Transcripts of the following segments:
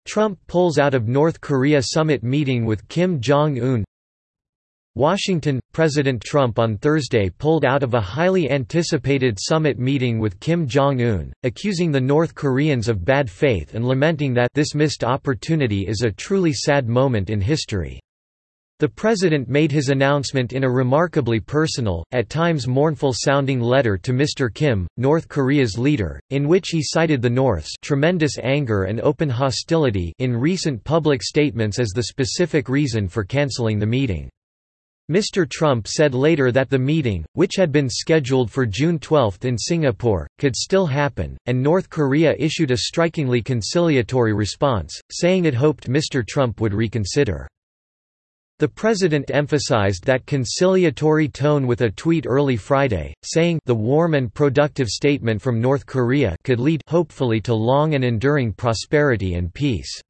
Trump pulls out of North Korea summit meeting with Kim Jong-un. Washington – President Trump on Thursday pulled out of a highly anticipated summit meeting with Kim Jong-un, accusing the North Koreans of bad faith and lamenting that this missed opportunity is a truly sad moment in history. The president made his announcement in a remarkably personal, at times mournful-sounding letter to Mr. Kim, North Korea's leader, in which he cited the North's tremendous anger and open hostility in recent public statements as the specific reason for canceling the meeting. Mr. Trump said later that the meeting, which had been scheduled for June 12 in Singapore, could still happen, and North Korea issued a strikingly conciliatory response, saying it hoped Mr. Trump would reconsider. The president emphasized that conciliatory tone with a tweet early Friday, saying the warm and productive statement from North Korea could lead hopefully to long and enduring prosperity and peace.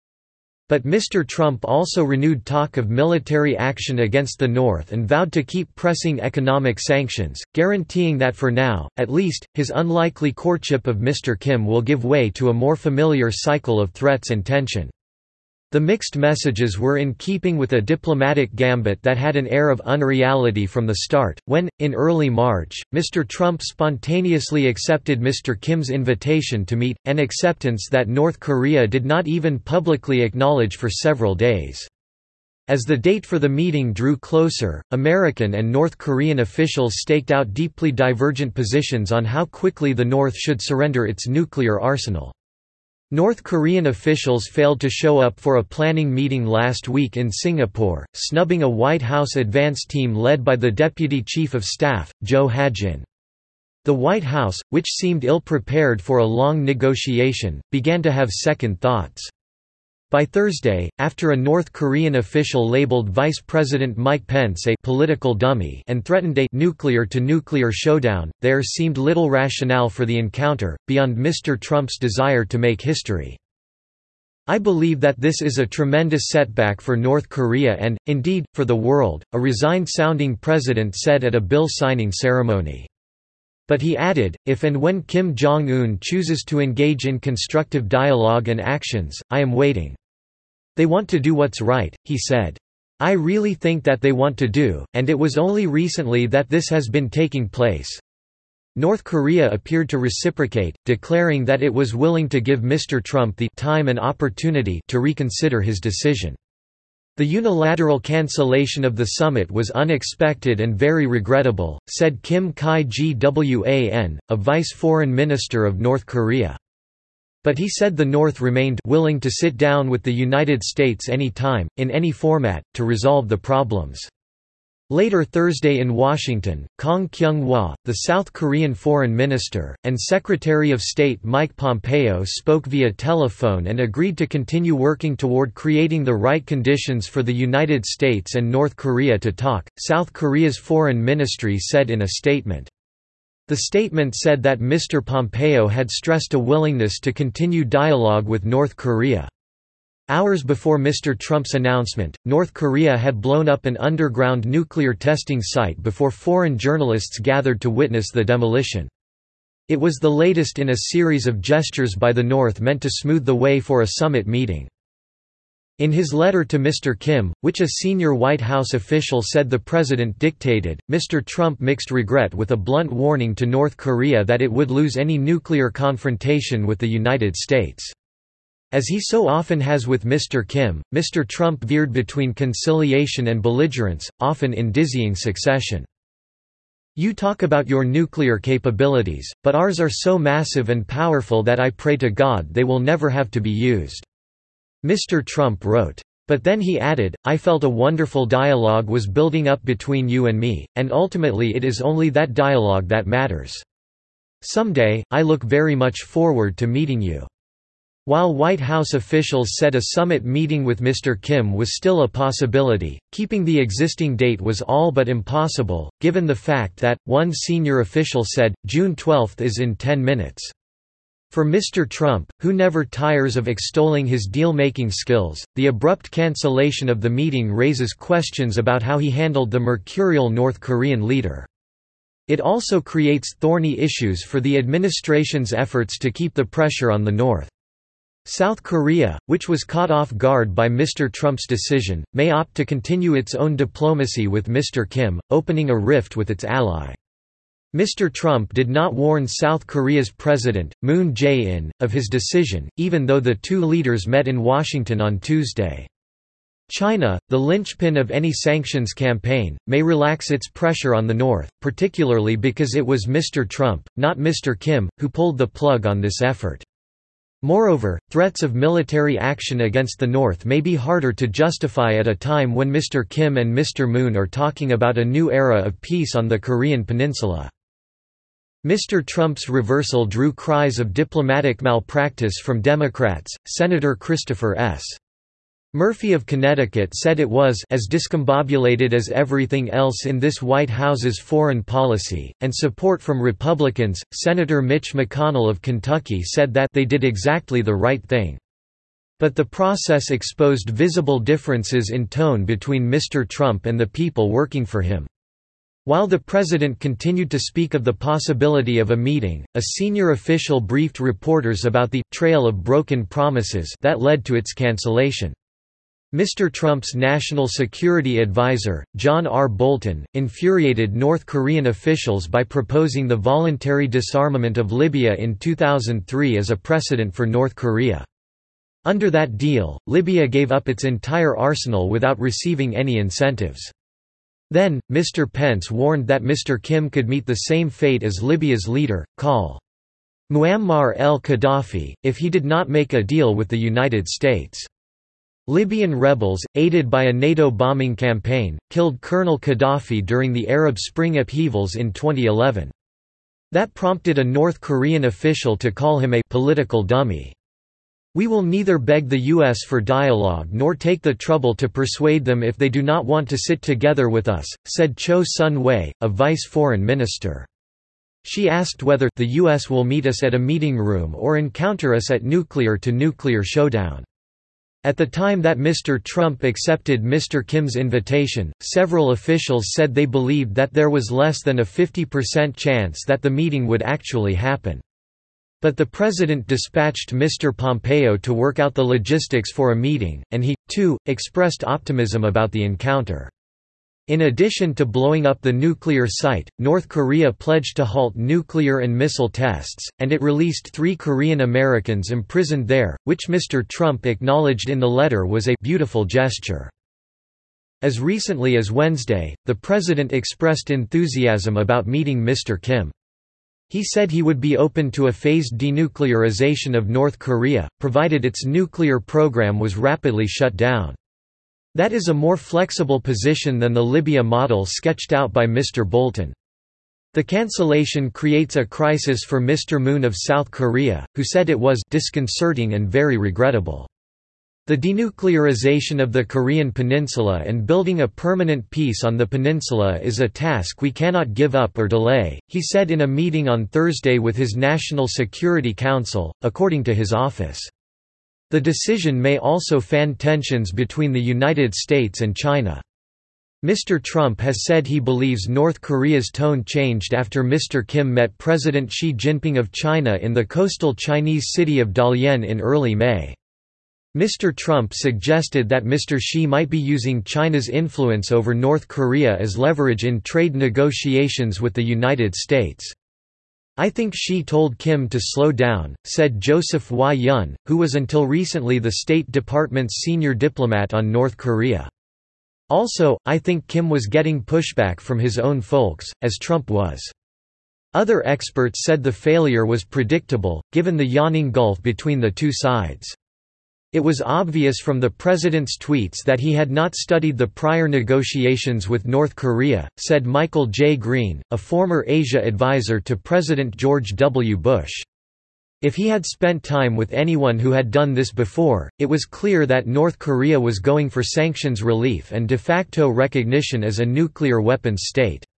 But Mr. Trump also renewed talk of military action against the North and vowed to keep pressing economic sanctions, guaranteeing that for now, at least, his unlikely courtship of Mr. Kim will give way to a more familiar cycle of threats and tension. The mixed messages were in keeping with a diplomatic gambit that had an air of unreality from the start, when, in early March, Mr. Trump spontaneously accepted Mr. Kim's invitation to meet, an acceptance that North Korea did not even publicly acknowledge for several days. As the date for the meeting drew closer, American and North Korean officials staked out deeply divergent positions on how quickly the North should surrender its nuclear arsenal. North Korean officials failed to show up for a planning meeting last week in Singapore, snubbing a White House advance team led by the Deputy Chief of Staff, Joe Ha-jin. The White House, which seemed ill-prepared for a long negotiation, began to have second thoughts. By Thursday, after a North Korean official labeled Vice President Mike Pence a political dummy and threatened a nuclear-to-nuclear showdown, there seemed little rationale for the encounter, beyond Mr. Trump's desire to make history. "I believe that this is a tremendous setback for North Korea and, indeed, for the world," a resigned-sounding president said at a bill-signing ceremony. But he added, if and when Kim Jong-un chooses to engage in constructive dialogue and actions, I am waiting. "They want to do what's right," he said. "I really think that they want to do, and it was only recently that this has been taking place." North Korea appeared to reciprocate, declaring that it was willing to give Mr. Trump the time and opportunity to reconsider his decision. "The unilateral cancellation of the summit was unexpected and very regrettable," said Kim Ki-gwan, a vice foreign minister of North Korea. But he said the North remained willing to sit down with the United States any time, in any format, to resolve the problems. Later Thursday in Washington, Kang Kyung-hwa, the South Korean foreign minister, and Secretary of State Mike Pompeo spoke via telephone and agreed to continue working toward creating the right conditions for the United States and North Korea to talk, South Korea's foreign ministry said in a statement. The statement said that Mr. Pompeo had stressed a willingness to continue dialogue with North Korea. Hours before Mr. Trump's announcement, North Korea had blown up an underground nuclear testing site before foreign journalists gathered to witness the demolition. It was the latest in a series of gestures by the North meant to smooth the way for a summit meeting. In his letter to Mr. Kim, which a senior White House official said the president dictated, Mr. Trump mixed regret with a blunt warning to North Korea that it would lose any nuclear confrontation with the United States. As he so often has with Mr. Kim, Mr. Trump veered between conciliation and belligerence, often in dizzying succession. "You talk about your nuclear capabilities, but ours are so massive and powerful that I pray to God they will never have to be used," Mr. Trump wrote. But then he added, "I felt a wonderful dialogue was building up between you and me, and ultimately it is only that dialogue that matters. Someday, I look very much forward to meeting you." While White House officials said a summit meeting with Mr. Kim was still a possibility, keeping the existing date was all but impossible, given the fact that, one senior official said, June 12 is in 10 minutes. For Mr. Trump, who never tires of extolling his deal-making skills, the abrupt cancellation of the meeting raises questions about how he handled the mercurial North Korean leader. It also creates thorny issues for the administration's efforts to keep the pressure on the North. South Korea, which was caught off guard by Mr. Trump's decision, may opt to continue its own diplomacy with Mr. Kim, opening a rift with its ally. Mr. Trump did not warn South Korea's President, Moon Jae-in, of his decision, even though the two leaders met in Washington on Tuesday. China, the linchpin of any sanctions campaign, may relax its pressure on the North, particularly because it was Mr. Trump, not Mr. Kim, who pulled the plug on this effort. Moreover, threats of military action against the North may be harder to justify at a time when Mr. Kim and Mr. Moon are talking about a new era of peace on the Korean peninsula. Mr. Trump's reversal drew cries of diplomatic malpractice from Democrats. Senator Christopher S. Murphy of Connecticut said it was as discombobulated as everything else in this White House's foreign policy, and support from Republicans. Senator Mitch McConnell of Kentucky said that they did exactly the right thing. But the process exposed visible differences in tone between Mr. Trump and the people working for him. While the president continued to speak of the possibility of a meeting, a senior official briefed reporters about the trail of broken promises that led to its cancellation. Mr. Trump's national security advisor, John R. Bolton, infuriated North Korean officials by proposing the voluntary disarmament of Libya in 2003 as a precedent for North Korea. Under that deal, Libya gave up its entire arsenal without receiving any incentives. Then, Mr. Pence warned that Mr. Kim could meet the same fate as Libya's leader, Col. Muammar el-Gaddafi, if he did not make a deal with the United States. Libyan rebels, aided by a NATO bombing campaign, killed Colonel Gaddafi during the Arab Spring upheavals in 2011. That prompted a North Korean official to call him a political dummy. "We will neither beg the U.S. for dialogue nor take the trouble to persuade them if they do not want to sit together with us," said Cho Sun-wei, a vice foreign minister. She asked whether the U.S. will meet us at a meeting room or encounter us at nuclear-to-nuclear showdown. At the time that Mr. Trump accepted Mr. Kim's invitation, several officials said they believed that there was less than a 50% chance that the meeting would actually happen. But the president dispatched Mr. Pompeo to work out the logistics for a meeting, and he, too, expressed optimism about the encounter. In addition to blowing up the nuclear site, North Korea pledged to halt nuclear and missile tests, and it released 3 Korean Americans imprisoned there, which Mr. Trump acknowledged in the letter was a beautiful gesture. As recently as Wednesday, the president expressed enthusiasm about meeting Mr. Kim. He said he would be open to a phased denuclearization of North Korea, provided its nuclear program was rapidly shut down. That is a more flexible position than the Libya model sketched out by Mr. Bolton. The cancellation creates a crisis for Mr. Moon of South Korea, who said it was disconcerting and very regrettable. The denuclearization of the Korean peninsula and building a permanent peace on the peninsula is a task we cannot give up or delay, he said in a meeting on Thursday with his National Security Council, according to his office. The decision may also fan tensions between the United States and China. Mr. Trump has said he believes North Korea's tone changed after Mr. Kim met President Xi Jinping of China in the coastal Chinese city of Dalian in early May. Mr. Trump suggested that Mr. Xi might be using China's influence over North Korea as leverage in trade negotiations with the United States. "I think Xi told Kim to slow down," said Joseph Y-Yun, who was until recently the State Department's senior diplomat on North Korea. "Also, I think Kim was getting pushback from his own folks, as Trump was." Other experts said the failure was predictable, given the yawning gulf between the two sides. It was obvious from the president's tweets that he had not studied the prior negotiations with North Korea, said Michael J. Green, a former Asia advisor to President George W. Bush. If he had spent time with anyone who had done this before, it was clear that North Korea was going for sanctions relief and de facto recognition as a nuclear weapons state.